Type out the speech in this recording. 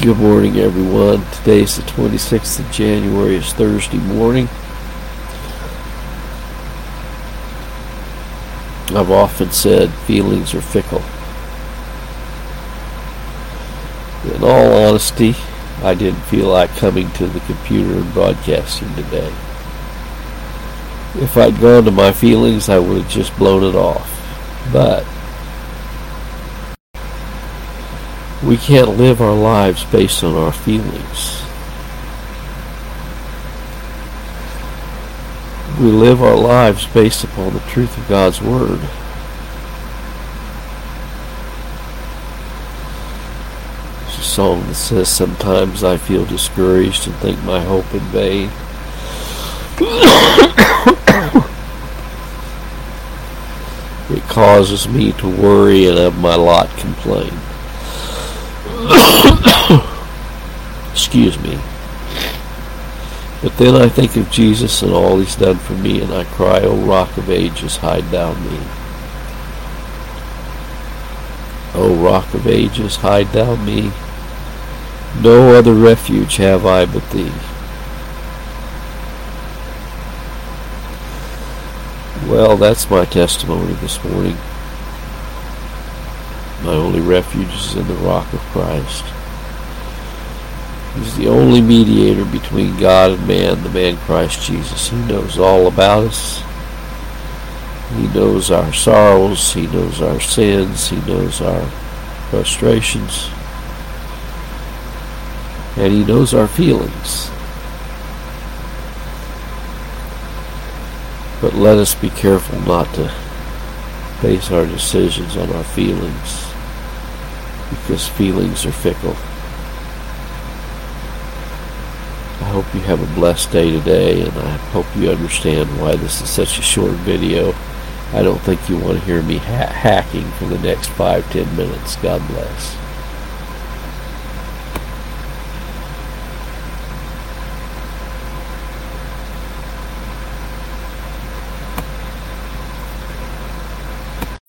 Good morning, everyone. Today's the 26th of January. It's Thursday morning. I've often said feelings are fickle. In all honesty, I didn't feel like coming to the computer and broadcasting today. If I'd gone to my feelings, I would have just blown it off. But we can't live our lives based on our feelings. We live our lives based upon the truth of God's Word. There's a song that says, "Sometimes I feel discouraged and think my hope in vain." It causes me to worry and of my lot complain. Excuse me. But then I think of Jesus and all He's done for me, and I cry, "O Rock of Ages, hide thou me. O Rock of Ages, hide thou me. No other refuge have I but Thee." Well, that's my testimony this morning. My only refuge is in the rock of Christ. He's the only mediator between God and man, the man Christ Jesus. He knows all about us. He knows our sorrows. He knows our sins. He knows our frustrations. And He knows our feelings. But let us be careful not to base our decisions on our feelings, because feelings are fickle. I hope you have a blessed day today, and I hope you understand why this is such a short video. I don't think you want to hear me hacking for the next 5-10 minutes. God bless.